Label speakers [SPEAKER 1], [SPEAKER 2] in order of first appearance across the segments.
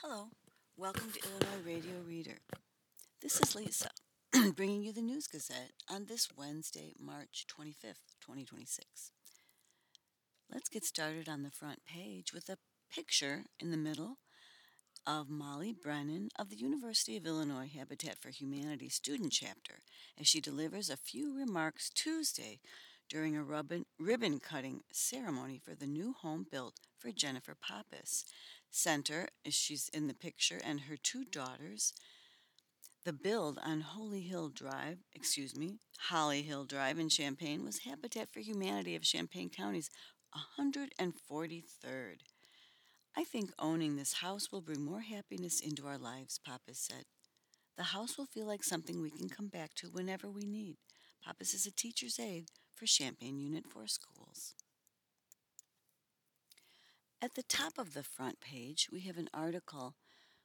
[SPEAKER 1] Hello, welcome to Illinois Radio Reader. This is Lisa, bringing you the News Gazette on this Wednesday, March 25th, 2026. Let's get started on the front page with a picture in the middle of Molly Brennan of the University of Illinois Habitat for Humanity student chapter as she delivers a few remarks Tuesday during a ribbon cutting ceremony for the new home built for Jennifer Pappas. Center, as she's in the picture, and her two daughters. The build on Holly Hill Drive in Champaign was Habitat for Humanity of Champaign County's 143rd. I think owning this house will bring more happiness into our lives, Pappas said. The house will feel like something we can come back to whenever we need. Pappas is a teacher's aide for Champaign Unit 4 schools. At the top of the front page, we have an article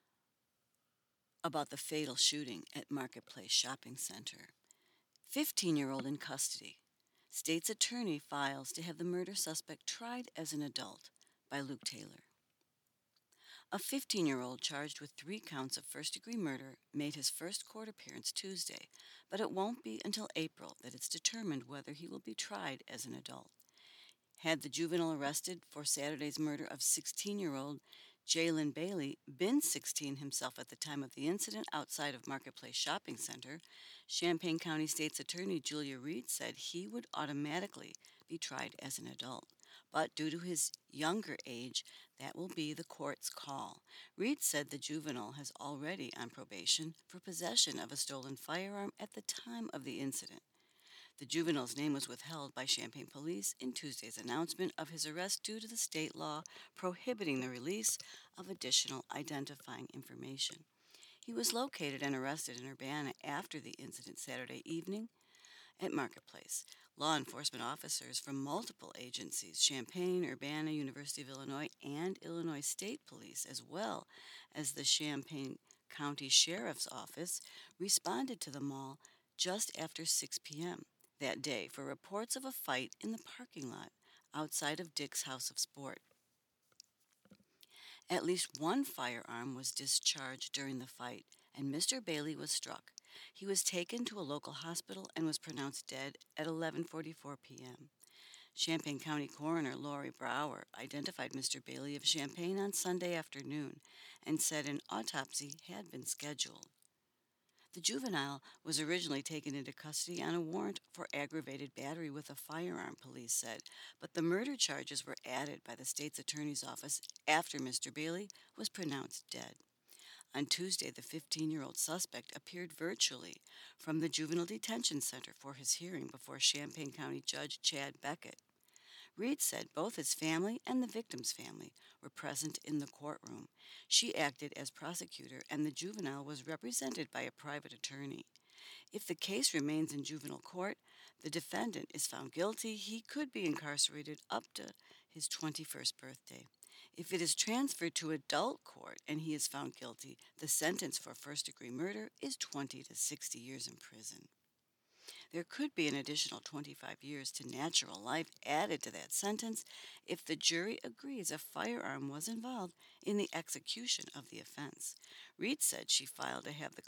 [SPEAKER 1] about the fatal shooting at Marketplace Shopping Center. 15-year-old in custody. State's attorney files to have the murder suspect tried as an adult by Luke Taylor. A 15-year-old charged with 3 counts of first-degree murder made his first court appearance Tuesday, but it won't be until April that it's determined whether he will be tried as an adult. Had the juvenile arrested for Saturday's murder of 16-year-old Jalen Bailey been 16 himself at the time of the incident outside of Marketplace Shopping Center, Champaign County State's Attorney Julia Reed said he would automatically be tried as an adult. But due to his younger age, that will be the court's call. Reed said the juvenile has already on probation for possession of a stolen firearm at the time of the incident. The juvenile's name was withheld by Champaign police in Tuesday's announcement of his arrest due to the state law prohibiting the release of additional identifying information. He was located and arrested in Urbana after the incident Saturday evening at Marketplace. Law enforcement officers from multiple agencies, Champaign, Urbana, University of Illinois, and Illinois State Police, as well as the Champaign County Sheriff's Office, responded to the mall just after 6 p.m. that day for reports of a fight in the parking lot outside of Dick's House of Sport. At least one firearm was discharged during the fight, and Mr. Bailey was struck. He was taken to a local hospital and was pronounced dead at 11:44 p.m. Champaign County Coroner Lori Brower identified Mr. Bailey of Champaign on Sunday afternoon and said an autopsy had been scheduled. The juvenile was originally taken into custody on a warrant for aggravated battery with a firearm, police said, but the murder charges were added by the state's attorney's office after Mr. Bailey was pronounced dead. On Tuesday, the 15-year-old suspect appeared virtually from the Juvenile Detention Center for his hearing before Champaign County Judge Chad Beckett. Reed said both his family and the victim's family were present in the courtroom. She acted as prosecutor, and the juvenile was represented by a private attorney. If the case remains in juvenile court, the defendant is found guilty, he could be incarcerated up to his 21st birthday. If it is transferred to adult court and he is found guilty, the sentence for first-degree murder is 20 to 60 years in prison. There could be an additional 25 years to natural life added to that sentence if the jury agrees a firearm was involved in the execution of the offense. Reed said she filed to have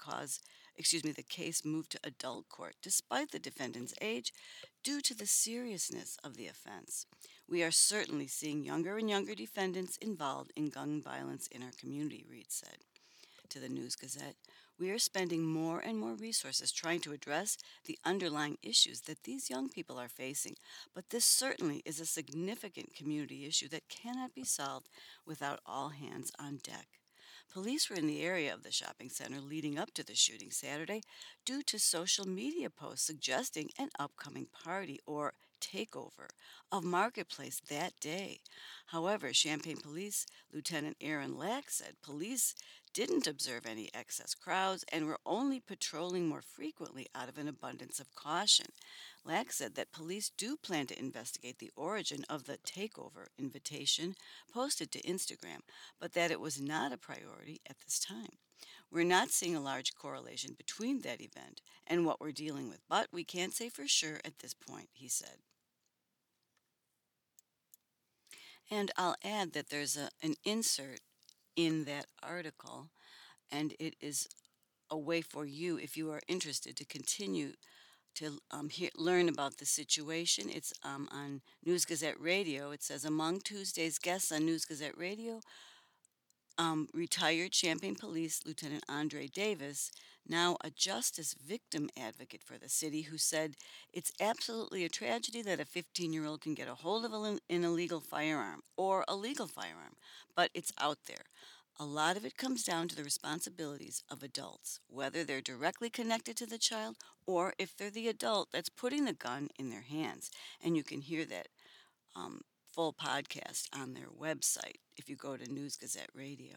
[SPEAKER 1] the case moved to adult court despite the defendant's age due to the seriousness of the offense. We are certainly seeing younger and younger defendants involved in gun violence in our community, Reed said to the News Gazette. We are spending more and more resources trying to address the underlying issues that these young people are facing, but this certainly is a significant community issue that cannot be solved without all hands on deck. Police were in the area of the shopping center leading up to the shooting Saturday due to social media posts suggesting an upcoming party or takeover of Marketplace that day. However, Champaign Police Lieutenant Aaron Lack said police didn't observe any excess crowds and were only patrolling more frequently out of an abundance of caution. Lack said that police do plan to investigate the origin of the takeover invitation posted to Instagram, but that it was not a priority at this time. We're not seeing a large correlation between that event and what we're dealing with, but we can't say for sure at this point, he said. And I'll add that there's an insert in that article, and it is a way for you, if you are interested, to continue to learn about the situation. It's on News Gazette Radio. It says among Tuesday's guests on News Gazette Radio, retired Champaign Police Lieutenant Andre Davis, now a justice victim advocate for the city, who said it's absolutely a tragedy that a 15-year-old can get a hold of an illegal firearm or a legal firearm, but it's out there. A lot of it comes down to the responsibilities of adults, whether they're directly connected to the child or if they're the adult that's putting the gun in their hands. And you can hear that um, full podcast on their website if you go to News Gazette Radio.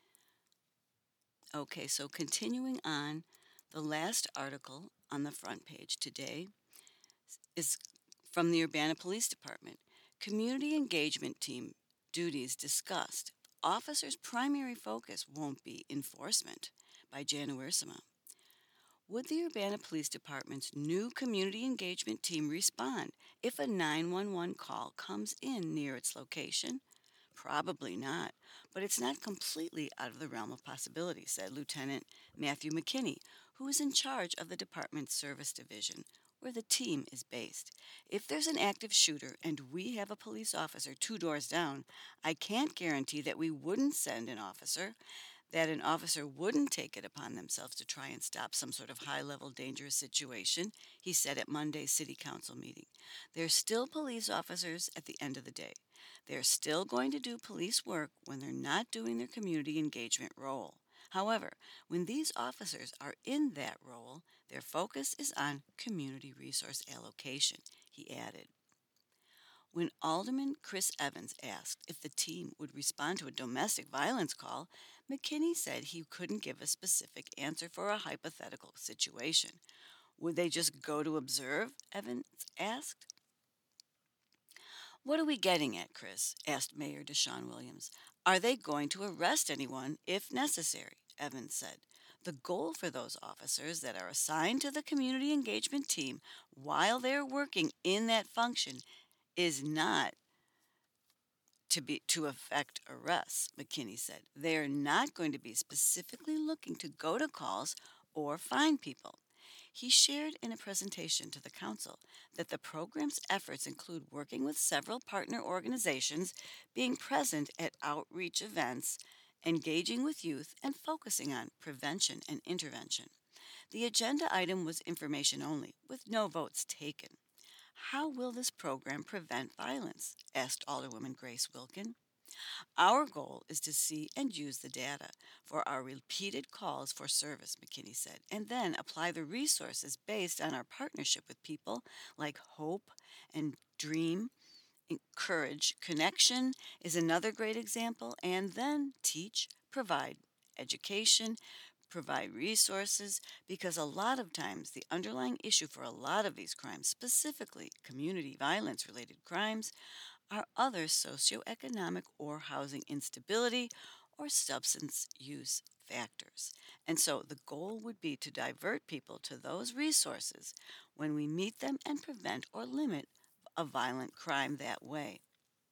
[SPEAKER 1] Okay, so continuing on, the last article on the front page today is from the Urbana Police Department. Community engagement team duties discussed. Officers' primary focus won't be enforcement, by Jana Wiersema. Would the Urbana Police Department's new community engagement team respond if a 911 call comes in near its location? Probably not, but it's not completely out of the realm of possibility, said Lieutenant Matthew McKinney, who is in charge of the department's service division, where the team is based. If there's an active shooter and we have a police officer 2 doors down, I can't guarantee that we wouldn't send an officer, that an officer wouldn't take it upon themselves to try and stop some sort of high level dangerous situation, he said at Monday's City Council meeting. They're still police officers at the end of the day. They're still going to do police work when they're not doing their community engagement role. However, when these officers are in that role, their focus is on community resource allocation, he added. When Alderman Chris Evans asked if the team would respond to a domestic violence call, McKinney said he couldn't give a specific answer for a hypothetical situation. Would they just go to observe? Evans asked. What are we getting at, Chris? Asked Mayor Deshaun Williams. Are they going to arrest anyone if necessary? Evans said. The goal for those officers that are assigned to the community engagement team while they're working in that function is not to affect arrests, McKinney said. They are not going to be specifically looking to go to calls or find people. He shared in a presentation to the council that the program's efforts include working with several partner organizations, being present at outreach events, engaging with youth, and focusing on prevention and intervention. The agenda item was information only, with no votes taken. How will this program prevent violence? Asked Alderwoman Grace Wilkin. Our goal is to see and use the data for our repeated calls for service, McKinney said, and then apply the resources based on our partnership with people like Hope and Dream. Encourage connection is another great example, and then teach, provide education, provide resources, because a lot of times the underlying issue for a lot of these crimes, specifically community violence related crimes, are other socioeconomic or housing instability or substance use factors. And so the goal would be to divert people to those resources when we meet them and prevent or limit a violent crime that way.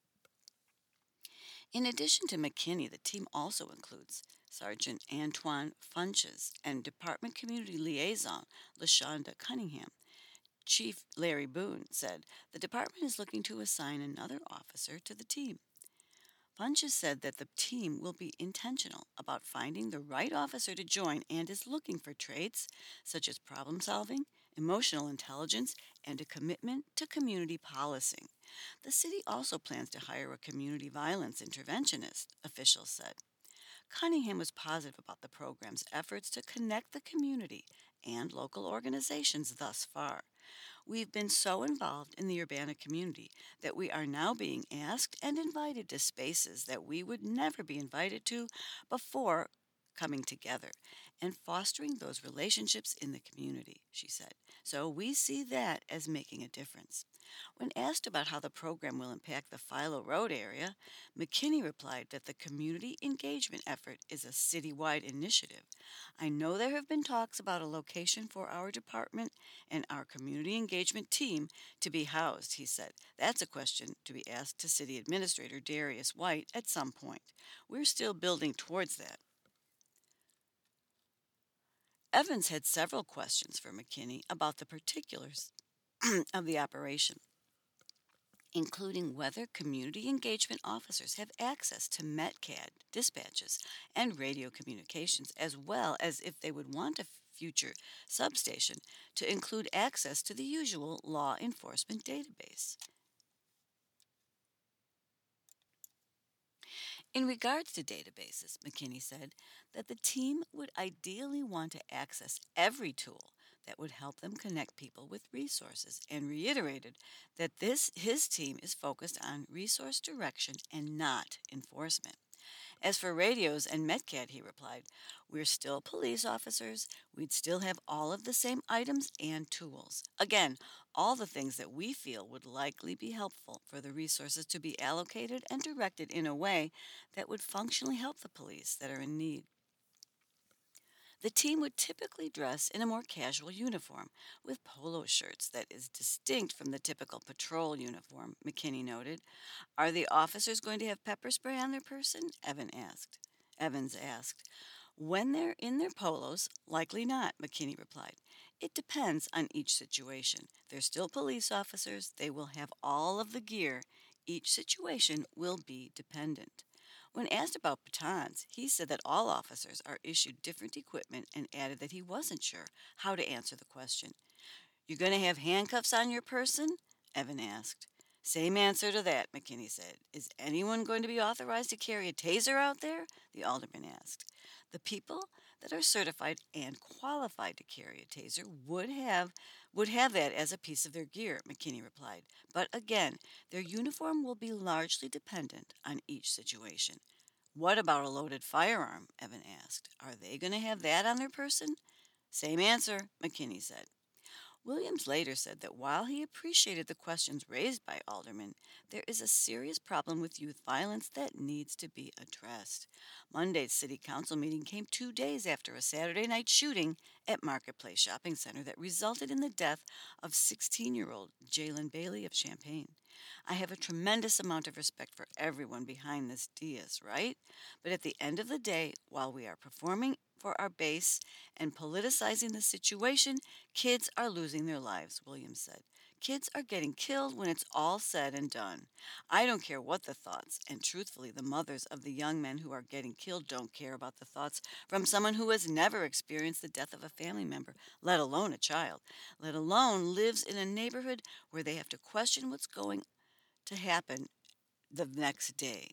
[SPEAKER 1] In addition to McKinney, the team also includes Sergeant Antoine Funches and Department Community Liaison LaShonda Cunningham. Chief Larry Boone said the department is looking to assign another officer to the team. Funches said that the team will be intentional about finding the right officer to join and is looking for traits such as problem solving, emotional intelligence, and a commitment to community policing. The city also plans to hire a community violence interventionist, officials said. Cunningham was positive about the program's efforts to connect the community and local organizations thus far. We've been so involved in the Urbana community that we are now being asked and invited to spaces that we would never be invited to before coming together and fostering those relationships in the community, she said. So we see that as making a difference. When asked about how the program will impact the Philo Road area, McKinney replied that the community engagement effort is a citywide initiative. I know there have been talks about a location for our department and our community engagement team to be housed, he said. That's a question to be asked to City Administrator Darius White at some point. We're still building towards that. Evans had several questions for McKinney about the particulars of the operation, including whether community engagement officers have access to METCAD dispatches and radio communications, as well as if they would want a future substation to include access to the usual law enforcement database. In regards to databases, McKinney said that the team would ideally want to access every tool that would help them connect people with resources and reiterated that his team is focused on resource direction and not enforcement. As for radios and Metcad, he replied, we're still police officers. We'd still have all of the same items and tools. Again, all the things that we feel would likely be helpful for the resources to be allocated and directed in a way that would functionally help the police that are in need. The team would typically dress in a more casual uniform with polo shirts that is distinct from the typical patrol uniform, McKinney noted. Are the officers going to have pepper spray on their person? Evans asked. When they're in their polos, likely not, McKinney replied. It depends on each situation. They're still police officers. They will have all of the gear. Each situation will be dependent. When asked about batons, he said that all officers are issued different equipment and added that he wasn't sure how to answer the question. You going to have handcuffs on your person? Evan asked. Same answer to that, McKinney said. Is anyone going to be authorized to carry a taser out there? The alderman asked. The people that are certified and qualified to carry a taser would have that as a piece of their gear, McKinney replied. But again, their uniform will be largely dependent on each situation. What about a loaded firearm? Evan asked. Are they going to have that on their person? Same answer, McKinney said. Williams later said that while he appreciated the questions raised by aldermen, there is a serious problem with youth violence that needs to be addressed. Monday's city council meeting came 2 days after a Saturday night shooting at Marketplace Shopping Center that resulted in the death of 16-year-old Jalen Bailey of Champaign. I have a tremendous amount of respect for everyone behind this dais, right? But at the end of the day, while we are performing for our base and politicizing the situation, kids are losing their lives, Williams said. Kids are getting killed when it's all said and done. I don't care what the thoughts, and truthfully, the mothers of the young men who are getting killed don't care about the thoughts from someone who has never experienced the death of a family member, let alone a child, let alone lives in a neighborhood where they have to question what's going to happen the next day.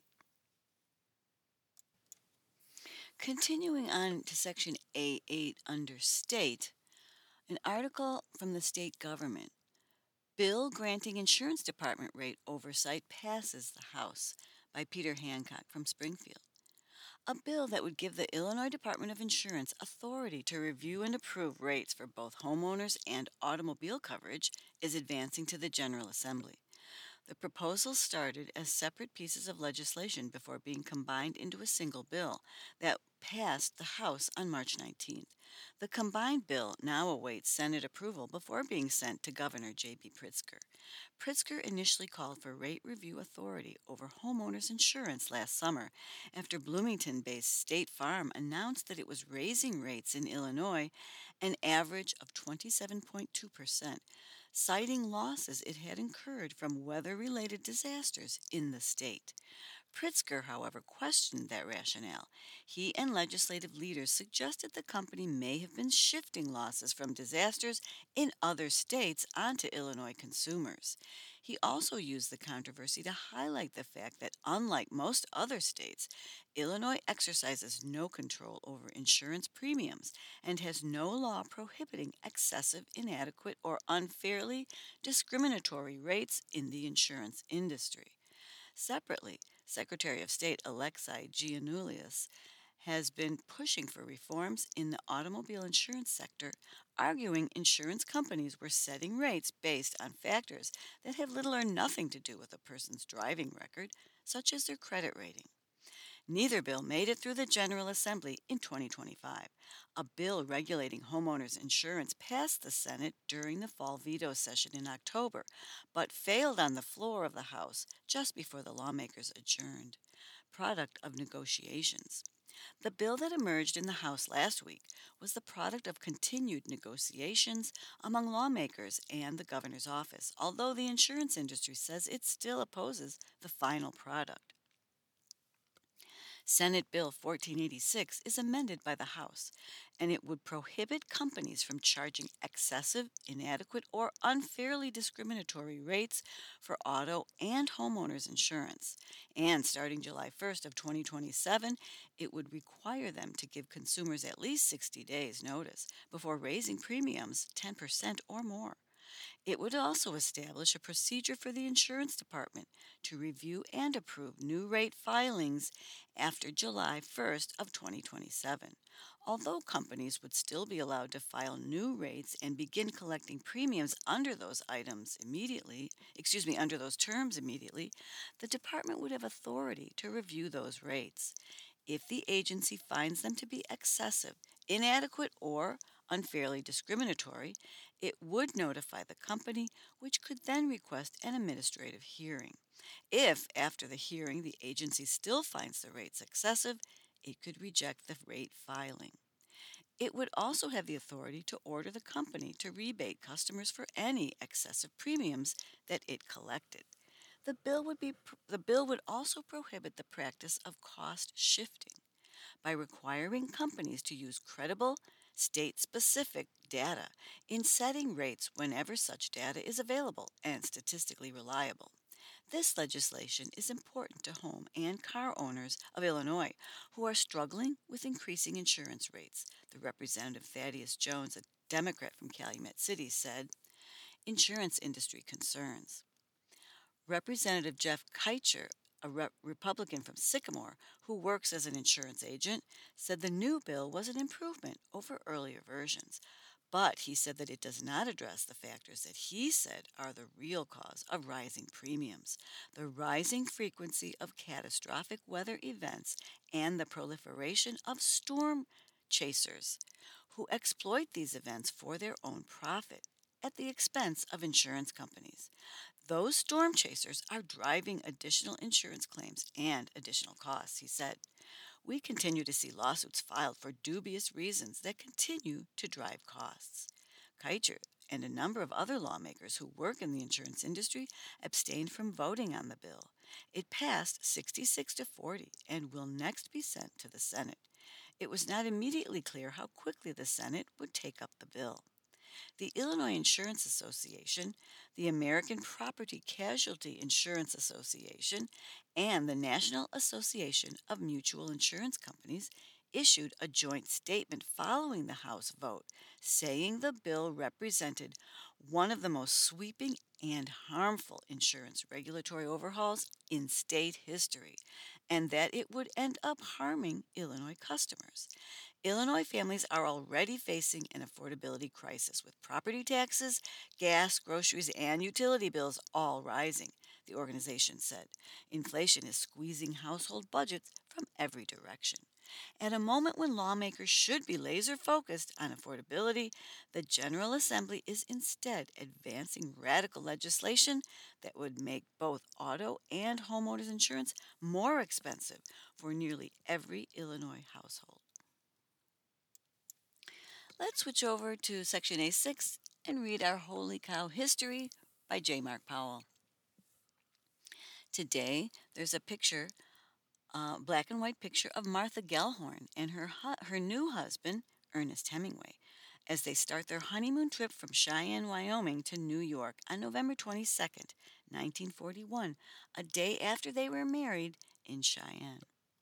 [SPEAKER 1] Continuing on to Section A8 under State, an article from the state government. Bill granting insurance department rate oversight passes the House by Peter Hancock from Springfield. A bill that would give the Illinois Department of Insurance authority to review and approve rates for both homeowners and automobile coverage is advancing to the General Assembly. The proposals started as separate pieces of legislation before being combined into a single bill that passed the House on March 19th. The combined bill now awaits Senate approval before being sent to Governor J.B. Pritzker. Pritzker initially called for rate review authority over homeowners insurance last summer after Bloomington based State Farm announced that it was raising rates in Illinois an average of 27.2%, citing losses it had incurred from weather related disasters in the state. Pritzker, however, questioned that rationale. He and legislative leaders suggested the company may have been shifting losses from disasters in other states onto Illinois consumers. He also used the controversy to highlight the fact that, unlike most other states, Illinois exercises no control over insurance premiums and has no law prohibiting excessive, inadequate, or unfairly discriminatory rates in the insurance industry. Separately, Secretary of State Alexei Giannoulias has been pushing for reforms in the automobile insurance sector, arguing insurance companies were setting rates based on factors that have little or nothing to do with a person's driving record, such as their credit rating. Neither bill made it through the General Assembly in 2025. A bill regulating homeowners insurance passed the Senate during the fall veto session in October, but failed on the floor of the House just before the lawmakers adjourned. Product of negotiations. The bill that emerged in the House last week was the product of continued negotiations among lawmakers and the governor's office, although the insurance industry says it still opposes the final product. Senate Bill 1486 is amended by the House, and it would prohibit companies from charging excessive, inadequate, or unfairly discriminatory rates for auto and homeowners insurance. And starting July 1st of 2027, it would require them to give consumers at least 60 days notice before raising premiums 10% or more. It would also establish a procedure for the insurance department to review and approve new rate filings after July 1st of 2027. Although companies would still be allowed to file new rates and begin collecting premiums under those items immediately, under those terms immediately, the department would have authority to review those rates. If the agency finds them to be excessive, inadequate, or unfairly discriminatory, it would notify the company, which could then request an administrative hearing. If, after the hearing, the agency still finds the rates excessive, it could reject the rate filing. It would also have the authority to order the company to rebate customers for any excessive premiums that it collected. The bill would also prohibit the practice of cost shifting by requiring companies to use credible, state specific data in setting rates whenever such data is available and statistically reliable. This legislation is important to home and car owners of Illinois who are struggling with increasing insurance rates. The Representative Thaddeus Jones, a Democrat from Calumet City, said, insurance industry concerns. Representative Jeff Keitcher, a Republican from Sycamore who works as an insurance agent, said the new bill was an improvement over earlier versions. But he said that it does not address the factors that he said are the real cause of rising premiums: the rising frequency of catastrophic weather events and the proliferation of storm chasers who exploit these events for their own profit at the expense of insurance companies. Those storm chasers are driving additional insurance claims and additional costs, he said. We continue to see lawsuits filed for dubious reasons that continue to drive costs. Keicher and a number of other lawmakers who work in the insurance industry abstained from voting on the bill. It passed 66 to 40 and will next be sent to the Senate. It was not immediately clear how quickly the Senate would take up the bill. The Illinois Insurance Association, the American Property Casualty Insurance Association, and the National Association of Mutual Insurance Companies issued a joint statement following the House vote, saying the bill represented one of the most sweeping and harmful insurance regulatory overhauls in state history, and that it would end up harming Illinois customers. Illinois families are already facing an affordability crisis with property taxes, gas, groceries, and utility bills all rising, the organization said. Inflation is squeezing household budgets from every direction. At a moment when lawmakers should be laser focused on affordability, the General Assembly is instead advancing radical legislation that would make both auto and homeowners insurance more expensive for nearly every Illinois household. Let's switch over to Section A6 and read our Holy Cow History by J. Mark Powell. Today, there's a picture, black and white picture of Martha Gellhorn and her new husband, Ernest Hemingway, as they start their honeymoon trip from Cheyenne, Wyoming to New York on November 22nd, 1941, a day after they were married in Cheyenne.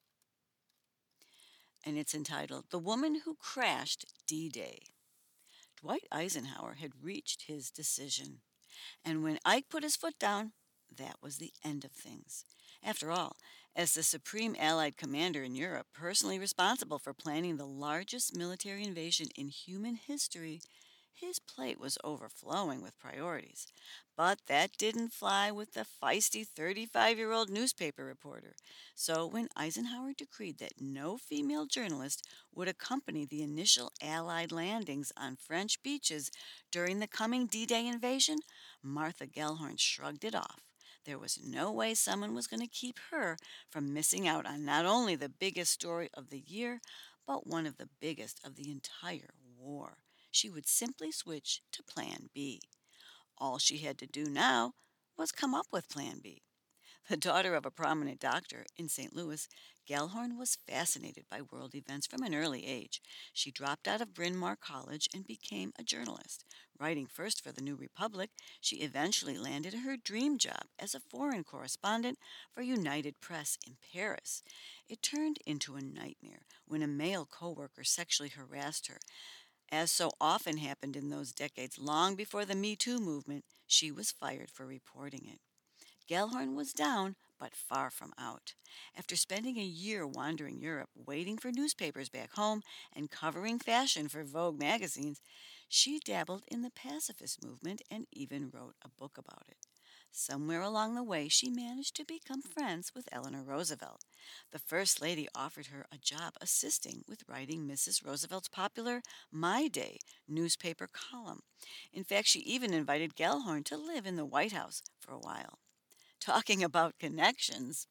[SPEAKER 1] And it's entitled The Woman Who Crashed D-Day. Dwight Eisenhower had reached his decision, and when Ike put his foot down, that was the end of things. After all, As the supreme Allied commander in Europe, personally responsible for planning the largest military invasion in human history, his plate was overflowing with priorities. But that didn't fly with the feisty 35-year-old newspaper reporter. So when Eisenhower decreed that no female journalist would accompany the initial Allied landings on French beaches during the coming D-Day invasion, Martha Gellhorn shrugged it off. There was no way someone was going to keep her from missing out on not only the biggest story of the year, but one of the biggest of the entire war. She would simply switch to Plan B. All she had to do now was come up with Plan B. The daughter of a prominent doctor in St. Louis, Gellhorn was fascinated by world events from an early age. She dropped out of Bryn Mawr College and became a journalist. Writing first for the New Republic, she eventually landed her dream job as a foreign correspondent for United Press in Paris. It turned into a nightmare when a male coworker sexually harassed her. As so often happened in those decades long before the Me Too movement, she was fired for reporting it. Gellhorn was down, but far from out. After spending a year wandering Europe, waiting for newspapers back home, and covering fashion for Vogue magazines, she dabbled in the pacifist movement and even wrote a book about it. Somewhere along the way, she managed to become friends with Eleanor Roosevelt. The First Lady offered her a job assisting with writing Mrs. Roosevelt's popular My Day newspaper column. In fact, she even invited Gellhorn to live in the White House for a while. Talking about connections,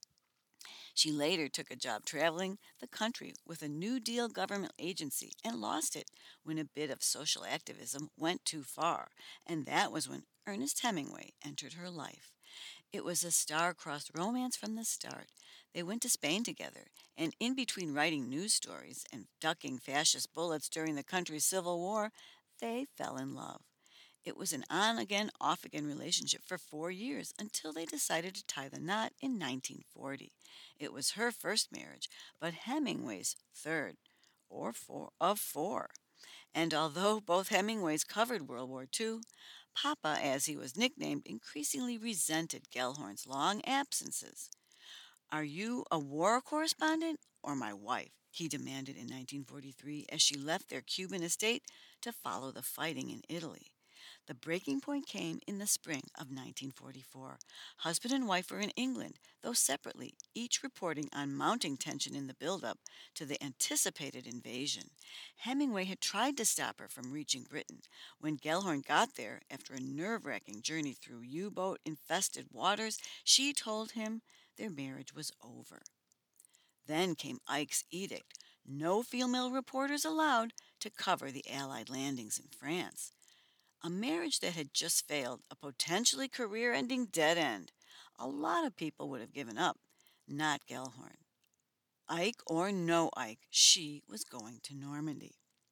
[SPEAKER 1] she later took a job traveling the country with a New Deal government agency and lost it when a bit of social activism went too far. And that was when Ernest Hemingway entered her life. It was a star-crossed romance from the start. They went to Spain together, and in between writing news stories and ducking fascist bullets during the country's civil war, they fell in love. It was an on again, off again relationship for 4 years until they decided to tie the knot in 1940. It was her first marriage, but Hemingway's third, or four, of four. And although both Hemingways covered World War II, Papa, as he was nicknamed, increasingly resented Gellhorn's long absences. Are you a war correspondent or my wife? He demanded in 1943 as she left their Cuban estate to follow the fighting in Italy. The breaking point came in the spring of 1944. Husband and wife were in England, though separately, each reporting on mounting tension in the build-up to the anticipated invasion. Hemingway had tried to stop her from reaching Britain. When Gellhorn got there, after a nerve-wracking journey through U-boat infested waters, she told him their marriage was over. Then came Ike's edict: no female reporters allowed to cover the Allied landings in France. A marriage that had just failed, a potentially career ending dead end. A lot of people would have given up. Not Gellhorn. Ike or no Ike, she was going to Normandy.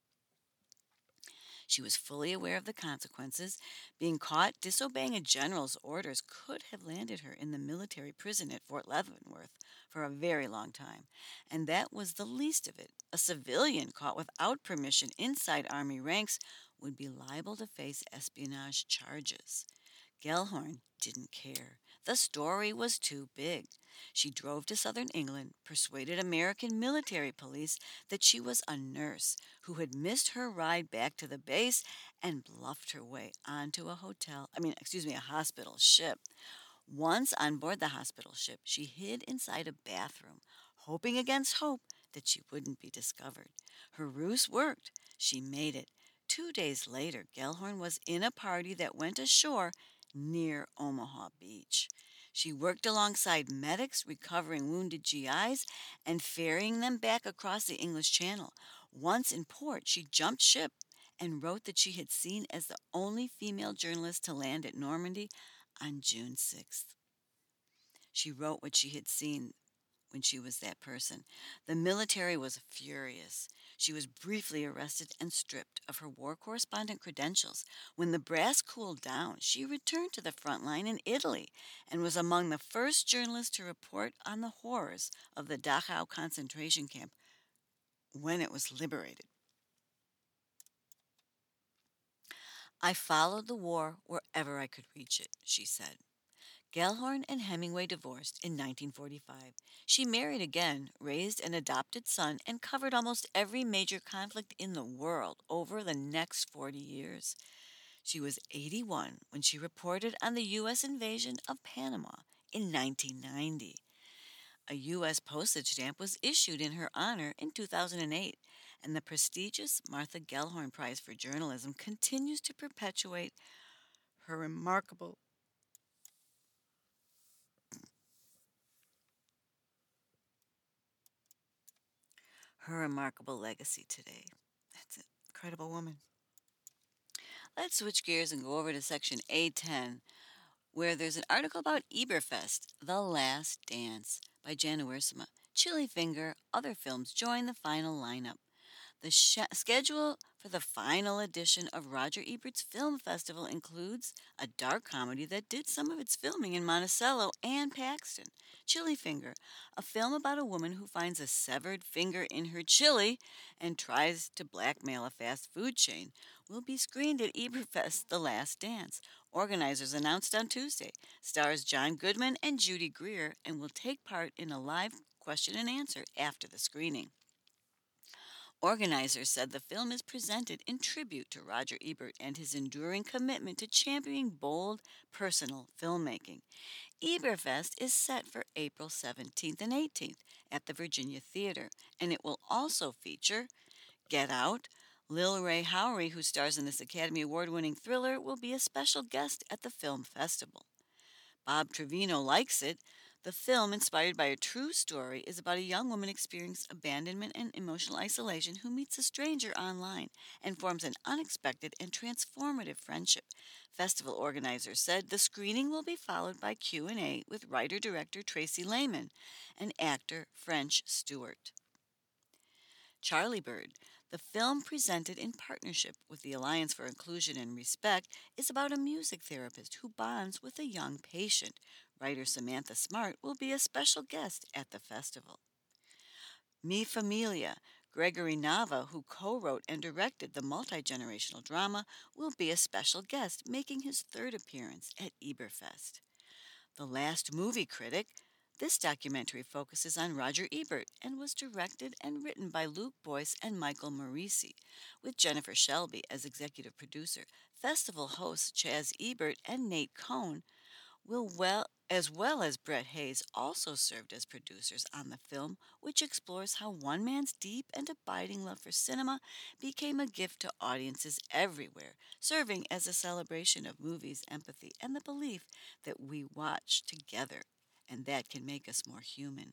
[SPEAKER 1] She was fully aware of the consequences. Being caught disobeying a general's orders could have landed her in the military prison at Fort Leavenworth for a very long time. And that was the least of it. A civilian caught without permission inside Army ranks would be liable to face espionage charges. Gellhorn didn't care. The story was too big. She drove to southern England, persuaded American military police that she was a nurse who had missed her ride back to the base, and bluffed her way onto a hospital ship. Once on board the hospital ship, she hid inside a bathroom, hoping against hope that she wouldn't be discovered. Her ruse worked. She made it. 2 days later, Gellhorn was in a party that went ashore near Omaha Beach. She worked alongside medics recovering wounded GIs and ferrying them back across the English Channel. Once in port, she jumped ship and wrote that she had seen as the only female journalist to land at Normandy on June 6th. She wrote what she had seen when she was that person. The military was furious. She was briefly arrested and stripped of her war correspondent credentials. When the brass cooled down, she returned to the front line in Italy and was among the first journalists to report on the horrors of the Dachau concentration camp when it was liberated. I followed the war wherever I could reach it, she said. Gellhorn and Hemingway divorced in 1945. She married again, raised an adopted son, and covered almost every major conflict in the world over the next 40 years. She was 81 when she reported on the U.S. invasion of Panama in 1990. A U.S. postage stamp was issued in her honor in 2008, and the prestigious Martha Gellhorn Prize for Journalism continues to perpetuate her remarkable legacy today. That's an incredible woman. Let's switch gears and go over to section A10, where there's an article about Eberfest, The Last Dance by Jana Wiersma. Chili Finger, other films join the final lineup. The schedule for the final edition of Roger Ebert's Film Festival includes a dark comedy that did some of its filming in Monticello and Paxton. Chili Finger, a film about a woman who finds a severed finger in her chili and tries to blackmail a fast food chain, will be screened at Eberfest The Last Dance. Organizers announced on Tuesday. Stars John Goodman and Judy Greer and will take part in a live question and answer after the screening. Organizers said the film is presented in tribute to Roger Ebert and his enduring commitment to championing bold, personal filmmaking. Eberfest is set for April 17th and 18th at the Virginia Theater, and it will also feature Get Out. Lil Ray Howery, who stars in this Academy Award winning thriller, will be a special guest at the film festival. Bob Trevino likes it. The film, inspired by a true story, is about a young woman experiencing abandonment and emotional isolation who meets a stranger online and forms an unexpected and transformative friendship. Festival organizers said the screening will be followed by Q&A with writer-director Tracy Lehman and actor French Stewart. Charlie Bird, the film presented in partnership with the Alliance for Inclusion and Respect, is about a music therapist who bonds with a young patient. Writer Samantha Smart will be a special guest at the festival. Mi Familia, Gregory Nava, who co wrote and directed the multi generational drama, will be a special guest, making his third appearance at Eberfest. The Last Movie Critic. This documentary focuses on Roger Ebert and was directed and written by Luke Boyce and Michael Morisi, with Jennifer Shelby as executive producer. Festival hosts Chaz Ebert and Nate Cohn as well as Brett Hayes also served as producers on the film, which explores how one man's deep and abiding love for cinema became a gift to audiences everywhere, serving as a celebration of movies, empathy, and the belief that we watch together and that can make us more human.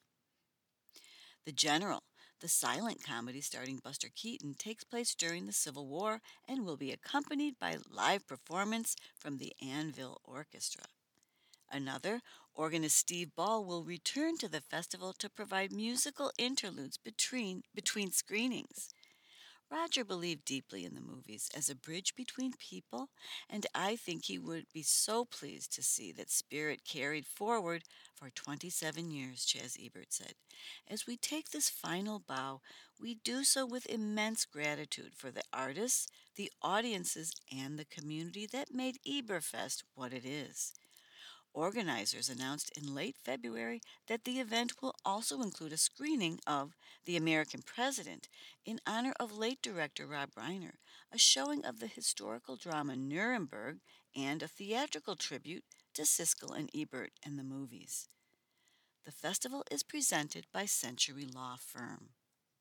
[SPEAKER 1] The General, the silent comedy starring Buster Keaton, takes place during the Civil War and will be accompanied by live performance from the Anvil Orchestra. Another, organist Steve Ball will return to the festival to provide musical interludes between screenings. Roger believed deeply in the movies as a bridge between people, and I think he would be so pleased to see that spirit carried forward for 27 years, Chaz Ebert said. As we take this final bow, we do so with immense gratitude for the artists, the audiences, and the community that made Eberfest what it is. Organizers announced in late February that the event will also include a screening of The American President in honor of late director Rob Reiner, a showing of the historical drama Nuremberg, and a theatrical tribute to Siskel and Ebert and the movies. The festival is presented by Century Law Firm.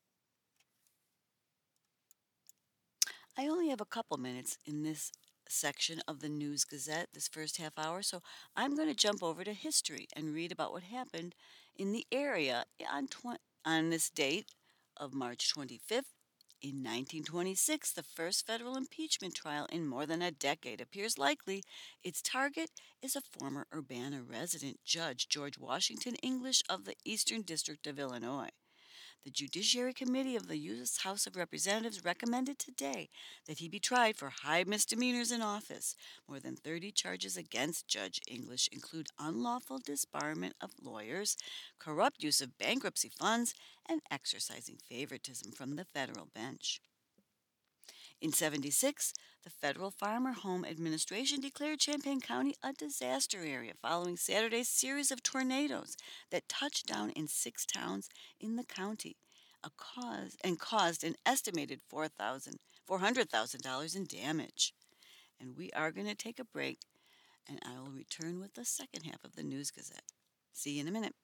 [SPEAKER 1] I only have a couple minutes in this section of the News Gazette, this first half hour, so I'm going to jump over to history and read about what happened in the area on this date of March 25th. In 1926, the first federal impeachment trial in more than a decade appears likely. Its target is a former Urbana resident, Judge George Washington English of the Eastern District of Illinois. The Judiciary Committee of the U.S. House of Representatives recommended today that he be tried for high misdemeanors in office. More than 30 charges against Judge English include unlawful disbarment of lawyers, corrupt use of bankruptcy funds, and exercising favoritism from the federal bench. In 76, the Federal Farmer Home Administration declared Champaign County a disaster area following Saturday's series of tornadoes that touched down in 6 towns in the county, caused an estimated $400,000 in damage. And we are going to take a break, and I will return with the second half of the News Gazette. See you in a minute.